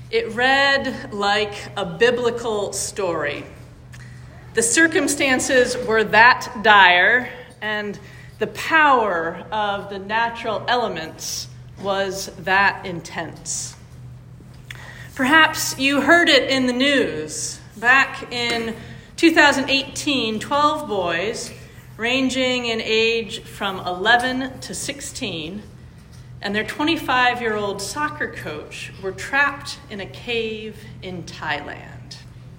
It read like a biblical story. The circumstances were that dire, and the power of the natural elements was that intense. Perhaps you heard it in the news. Back in 2018, 12 boys, ranging in age from 11 to 16, and their 25-year-old soccer coach were trapped in a cave in Thailand.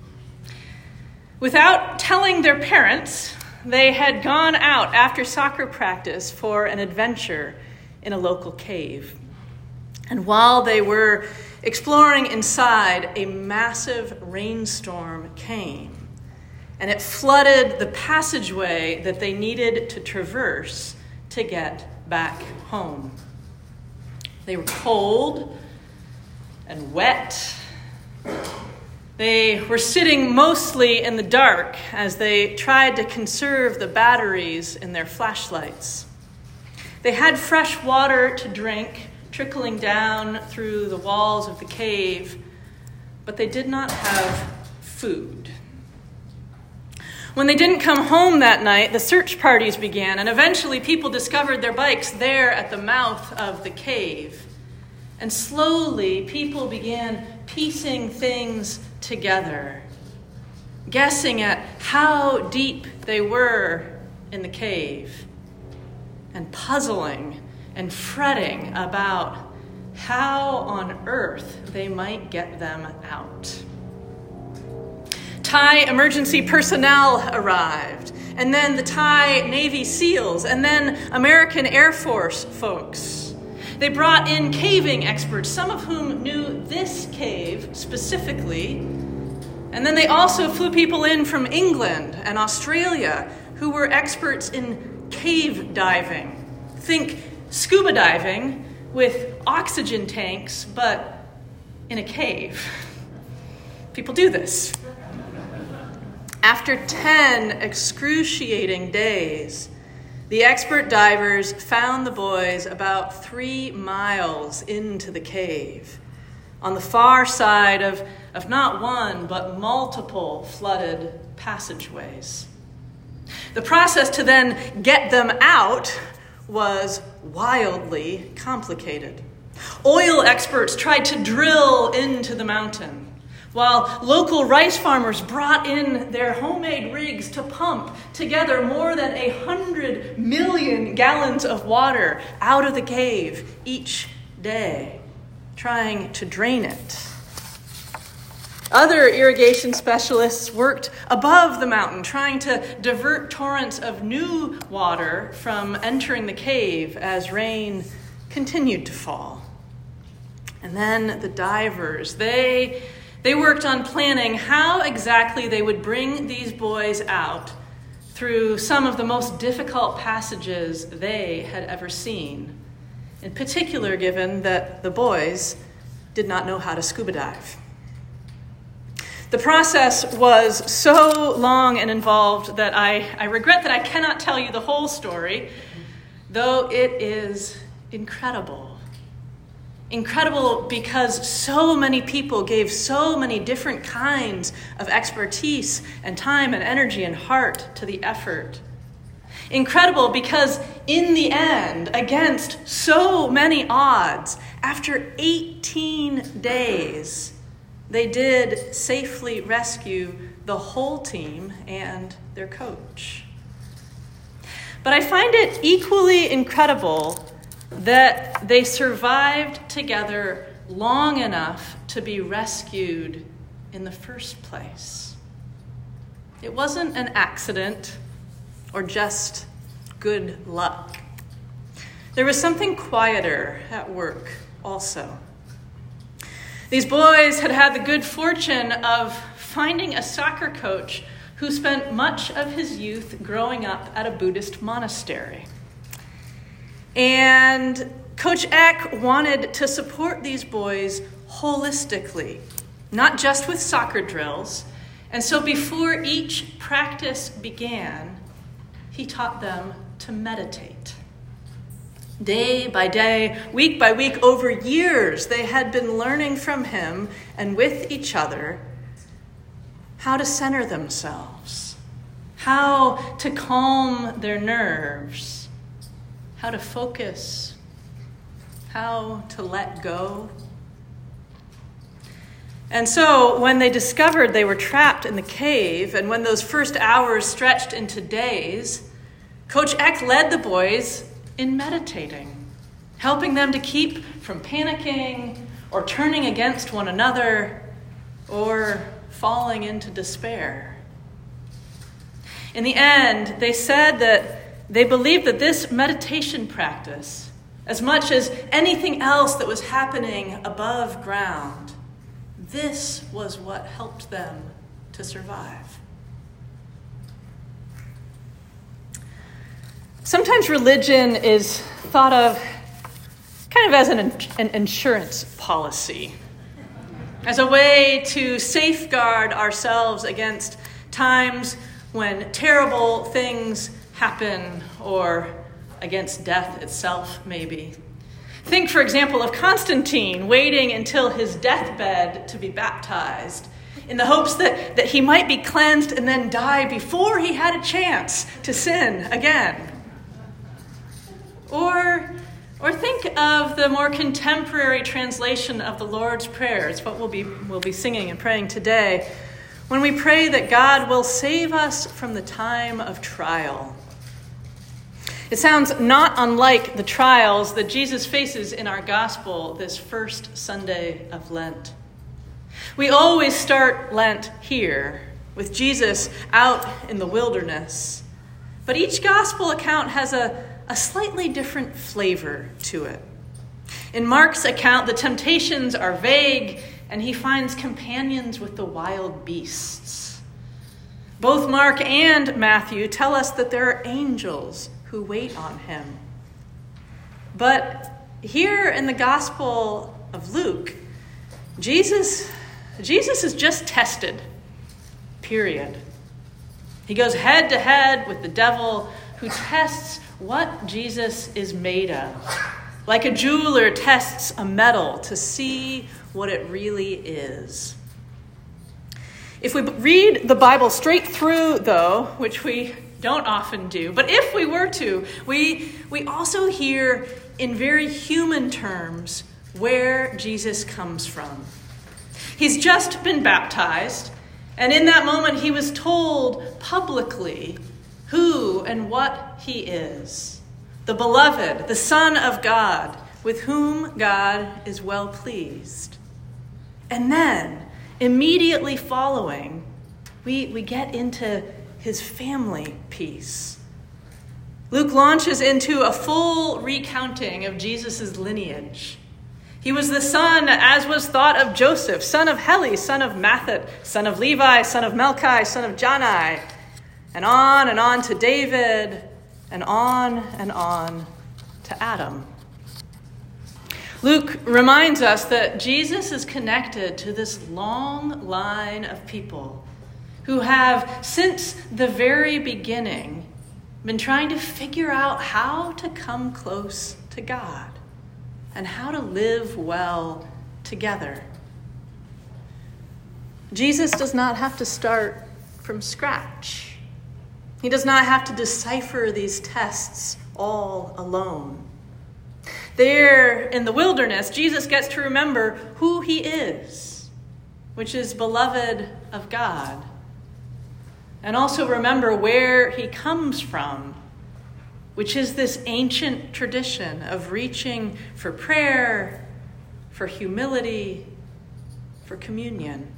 Without telling their parents, they had gone out after soccer practice for an adventure in a local cave. And while they were exploring inside, a massive rainstorm came, and it flooded the passageway that they needed to traverse to get back home. They were cold and wet. They were sitting mostly in the dark as they tried to conserve the batteries in their flashlights. They had fresh water to drink, trickling down through the walls of the cave, but they did not have food. When they didn't come home that night, the search parties began, and eventually people discovered their bikes there at the mouth of the cave. And slowly, people began piecing things together, guessing at how deep they were in the cave, and puzzling and fretting about how on earth they might get them out. Thai emergency personnel arrived, and then the Thai Navy SEALs, and then American Air Force folks. They brought in caving experts, some of whom knew this cave specifically, and then they also flew people in from England and Australia who were experts in cave diving. Think scuba diving with oxygen tanks, but in a cave. People do this. After 10 excruciating days, the expert divers found the boys about 3 miles into the cave, on the far side of not one, but multiple flooded passageways. The process to then get them out was wildly complicated. Oil experts tried to drill into the mountain, while local rice farmers brought in their homemade rigs to pump together more than 100 million gallons of water out of the cave each day, trying to drain it. Other irrigation specialists worked above the mountain, trying to divert torrents of new water from entering the cave as rain continued to fall. And then the divers, they worked on planning how exactly they would bring these boys out through some of the most difficult passages they had ever seen, in particular given that the boys did not know how to scuba dive. The process was so long and involved that I regret that I cannot tell you the whole story, though it is incredible. Incredible because so many people gave so many different kinds of expertise and time and energy and heart to the effort. Incredible because in the end, against so many odds, after 18 days, they did safely rescue the whole team and their coach. But I find it equally incredible that they survived together long enough to be rescued in the first place. It wasn't an accident or just good luck. There was something quieter at work also. These boys had had the good fortune of finding a soccer coach who spent much of his youth growing up at a Buddhist monastery. And Coach Eck wanted to support these boys holistically, not just with soccer drills. And so before each practice began, he taught them to meditate. Day by day, week by week, over years, they had been learning from him and with each other how to center themselves, how to calm their nerves, how to focus, how to let go. And so when they discovered they were trapped in the cave, and when those first hours stretched into days, Coach Eck led the boys in meditating, helping them to keep from panicking or turning against one another or falling into despair. In the end, they said that they believed that this meditation practice, as much as anything else that was happening above ground, this was what helped them to survive. Sometimes religion is thought of kind of as an insurance policy, as a way to safeguard ourselves against times when terrible things happen, or against death itself, maybe. Think, for example, of Constantine waiting until his deathbed to be baptized in the hopes that he might be cleansed and then die before he had a chance to sin again. Or think of the more contemporary translation of the Lord's Prayer. It's what we'll be singing and praying today, when we pray that God will save us from the time of trial. It sounds not unlike the trials that Jesus faces in our gospel this first Sunday of Lent. We always start Lent here, with Jesus out in the wilderness. But each gospel account has a slightly different flavor to it. In Mark's account, the temptations are vague, and he finds companions with the wild beasts. Both Mark and Matthew tell us that there are angels who wait on him. But here in the Gospel of Luke, Jesus is just tested, period. He goes head to head with the devil, who tests what Jesus is made of, like a jeweler tests a metal to see what it really is. If we read the Bible straight through, though, which we don't often do, but if we were to, we also hear in very human terms where Jesus comes from. He's just been baptized, and in that moment he was told publicly who and what he is. The beloved, the Son of God, with whom God is well pleased. And then, immediately following, we get into his family piece. Luke launches into a full recounting of Jesus' lineage. He was the son, as was thought, of Joseph, son of Heli, son of Mathat, son of Levi, son of Melchi, son of Jannai, and on to David, and on to Adam. Luke reminds us that Jesus is connected to this long line of people who have, since the very beginning, been trying to figure out how to come close to God and how to live well together. Jesus does not have to start from scratch. He does not have to decipher these tests all alone. There in the wilderness, Jesus gets to remember who he is, which is beloved of God, and also remember where he comes from, which is this ancient tradition of reaching for prayer, for humility, for communion.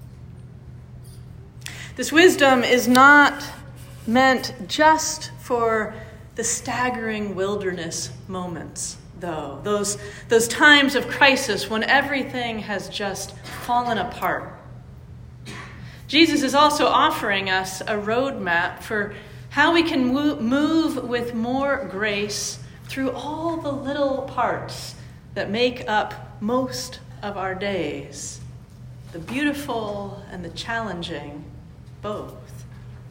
This wisdom is not meant just for the staggering wilderness moments, though. Those times of crisis when everything has just fallen apart. Jesus is also offering us a roadmap for how we can move with more grace through all the little parts that make up most of our days, the beautiful and the challenging, both.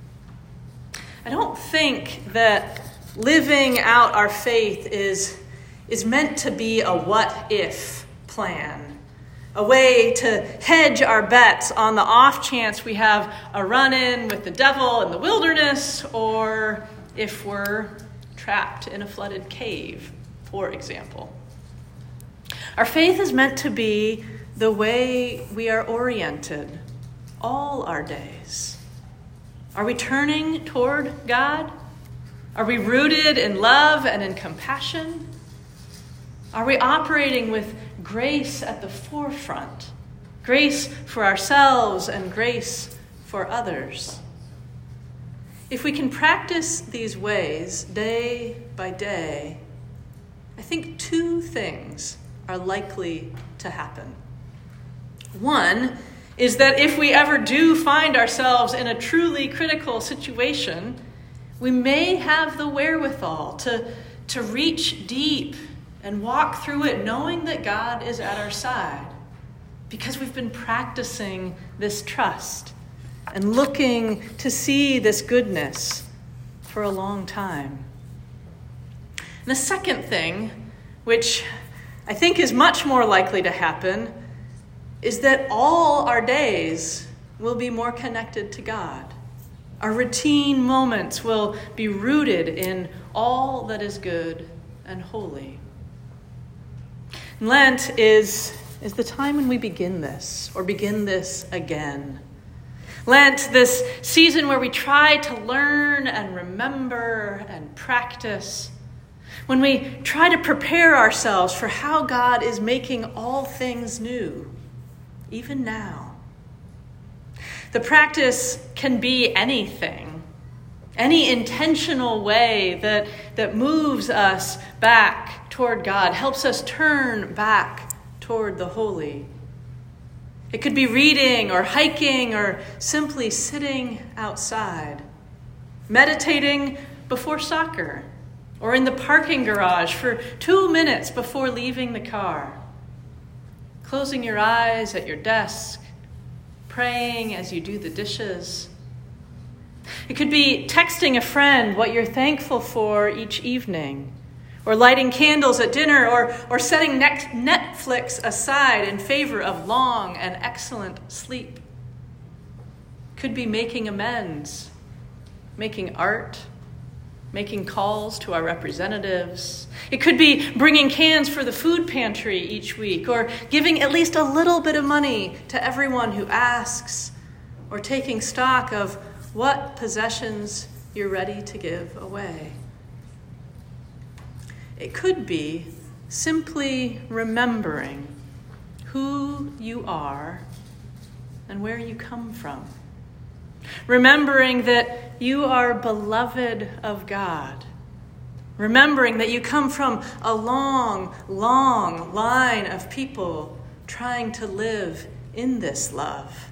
I don't think that living out our faith is is meant to be a what-if plan, a way to hedge our bets on the off chance we have a run-in with the devil in the wilderness, or if we're trapped in a flooded cave, for example. Our faith is meant to be the way we are oriented all our days. Are we turning toward God? Are we rooted in love and in compassion? Are we operating with grace at the forefront? Grace for ourselves and grace for others. If we can practice these ways day by day, I think two things are likely to happen. One is that if we ever do find ourselves in a truly critical situation, we may have the wherewithal to reach deep and walk through it knowing that God is at our side, because we've been practicing this trust and looking to see this goodness for a long time. And the second thing, which I think is much more likely to happen, is that all our days will be more connected to God. Our routine moments will be rooted in all that is good and holy. Lent is the time when we begin this again. Lent, this season where we try to learn and remember and practice, when we try to prepare ourselves for how God is making all things new, even now. The practice can be anything, any intentional way that moves us back toward God, helps us turn back toward the holy. It could be reading or hiking or simply sitting outside, meditating before soccer or in the parking garage for 2 minutes before leaving the car, closing your eyes at your desk, praying as you do the dishes. It could be texting a friend what you're thankful for each evening, or lighting candles at dinner, or setting Netflix aside in favor of long and excellent sleep. Could be making amends, making art, making calls to our representatives. It could be bringing cans for the food pantry each week, or giving at least a little bit of money to everyone who asks, or taking stock of what possessions you're ready to give away. It could be simply remembering who you are and where you come from. Remembering that you are beloved of God. Remembering that you come from a long, long line of people trying to live in this love.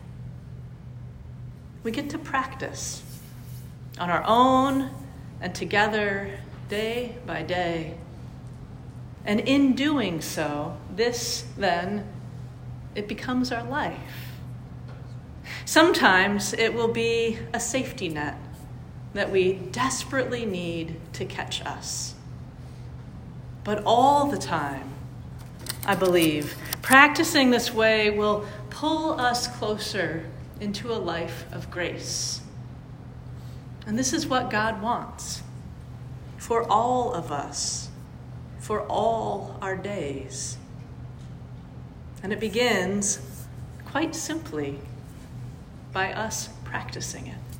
We get to practice on our own and together day by day. And in doing so, this then, it becomes our life. Sometimes it will be a safety net that we desperately need to catch us. But all the time, I believe, practicing this way will pull us closer into a life of grace. And this is what God wants for all of us, for all our days. And it begins, quite simply, by us practicing it.